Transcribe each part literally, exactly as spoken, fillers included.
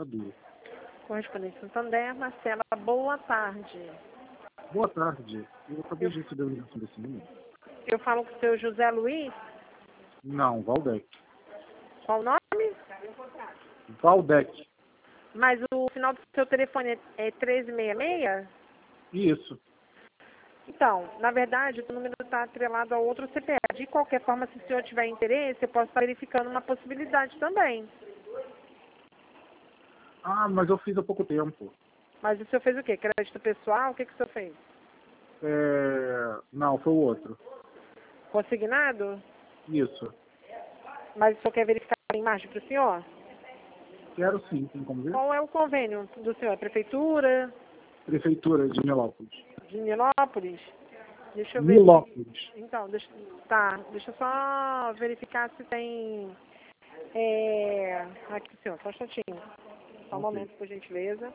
dentadura. Correspondente Santander, Marcela, boa tarde. Boa tarde. Eu acabei Eu, de receber a ligação desse número. eu falo com o seu José Luiz. Não, Valdec. Qual o nome? Valdec. Mas o final do seu telefone é, é treze sessenta e seis? Isso. Então, na verdade, o número está atrelado a outro C P F. De qualquer forma, se o senhor tiver interesse, eu posso estar verificando uma possibilidade também. Ah, mas eu fiz há pouco tempo. Mas o senhor fez o quê? Crédito pessoal? O que, que o senhor fez? É... Não, foi o outro. Consignado? Isso. Mas o senhor quer verificar a imagem para o senhor? Quero sim, tem como ver? Qual é o convênio do senhor? É prefeitura? Prefeitura de Nilópolis. De Nilópolis? Deixa eu ver. Nilópolis. Então, deixa, tá, deixa eu só verificar se tem... É, aqui, senhor, só um instantinho. Só um Ok. momento, por gentileza.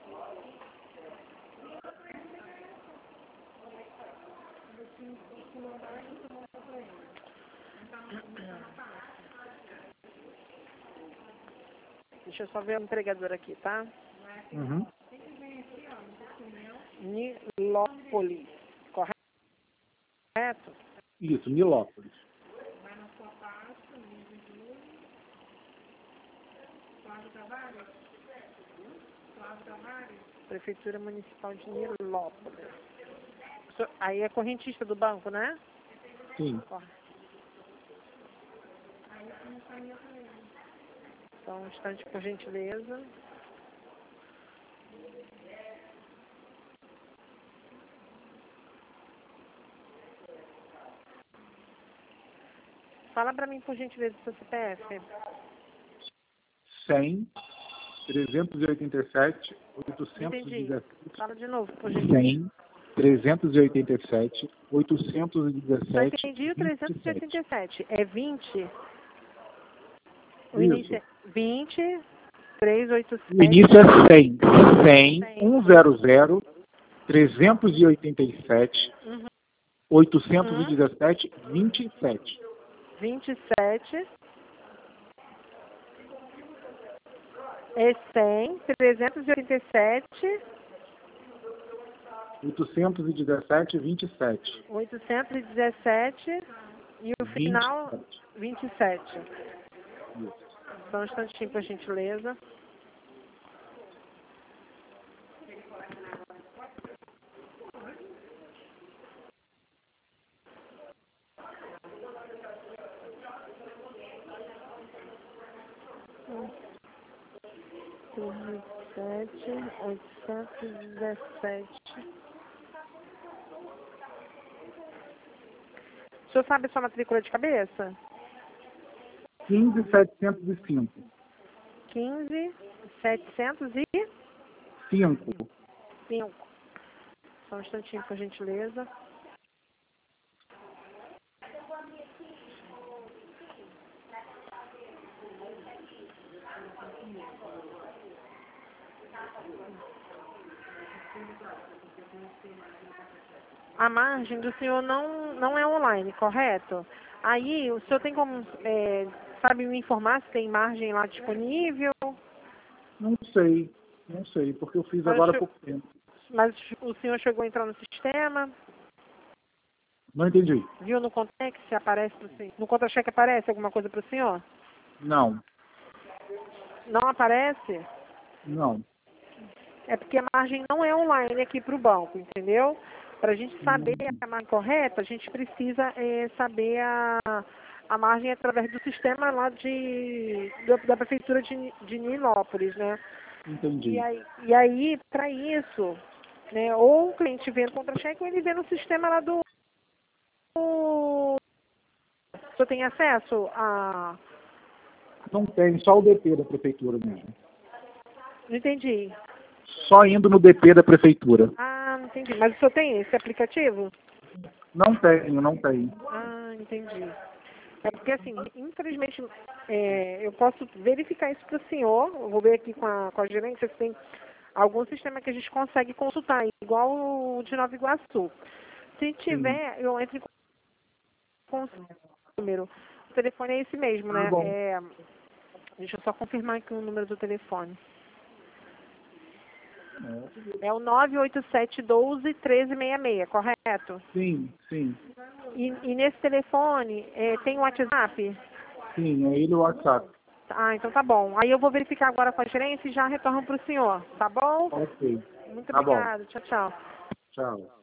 Deixa eu só ver o entregador aqui, tá? Uhum. Nilópolis, correto? Isso, Nilópolis. Prefeitura Municipal de Nilópolis. O senhor- Aí é correntista do banco, né? Sim. Correto. Então, um instante, por gentileza. Fala pra mim, por gentileza, o seu C P F. cem, trezentos e oitenta e sete, Não oitocentos e entendi. dezessete. Fala de novo, por gentileza. cem, trezentos e oitenta e sete, oitocentos e Só dezessete, entendi o vinte e trezentos e oitenta sete. e sete. É vinte? O Isso. início é vinte, trezentos e O oitenta e sete. início é cem. cem, cem. cem, trezentos e oitenta e sete, Uhum. oitocentos e Uhum. dezessete, vinte e sete. vinte e sete. É cem, trezentos e oitenta e sete, oitocentos e dezessete, vinte e sete. oitocentos e dezessete e o final vinte e sete. vinte e sete. Isso. Só um instantinho, por gentileza. Sete, oitocentos e dezessete. O senhor sabe a sua matrícula de cabeça? quinze mil setecentos e cinco. quinze, setecentos e cinco. cinco. Só um instantinho, por gentileza. A margem do senhor não, não é online, correto? Aí, o senhor tem como, é, sabe me informar se tem margem lá disponível? Não sei. Não sei, porque eu fiz Mas, agora há o pouco tempo. mas o senhor chegou a entrar no sistema? Não entendi. Viu no Contex se aparece pro senhor? No contra-cheque aparece alguma coisa para o senhor? Não. Não aparece? Não. É porque a margem não é online aqui para o banco, entendeu? Para a gente saber Hum, a margem correta, a gente precisa é, saber a, a margem através do sistema lá de, da, da prefeitura de, de Nilópolis, né? E Entendi. aí, e aí para isso, né, ou o cliente vê no contra-cheque ou ele vê no sistema lá do... O senhor tem acesso a... Não tem, só o D P da prefeitura mesmo. Não entendi. Só indo no D P da prefeitura. Ah, não entendi. Mas o senhor tem esse aplicativo? Não tenho, não tenho. Ah, entendi. É porque, assim, infelizmente, é, eu posso verificar isso para o senhor. Eu vou ver aqui com a, com a gerência se tem algum sistema que a gente consegue consultar, igual o de Nova Iguaçu. Se Sim. tiver, eu entro em com o número. O telefone é esse mesmo, Tá né? bom. É, deixa eu só confirmar aqui o número do telefone. É o nove oito sete um dois, um três seis seis, correto? Sim, sim. E, e nesse telefone é, tem o WhatsApp? Sim, é ele o WhatsApp. Ah, então tá bom. Aí eu vou verificar agora com a gerência e já retorno para o senhor, tá bom? Ok. Muito Tá bom. obrigada. Tchau, tchau. Tchau.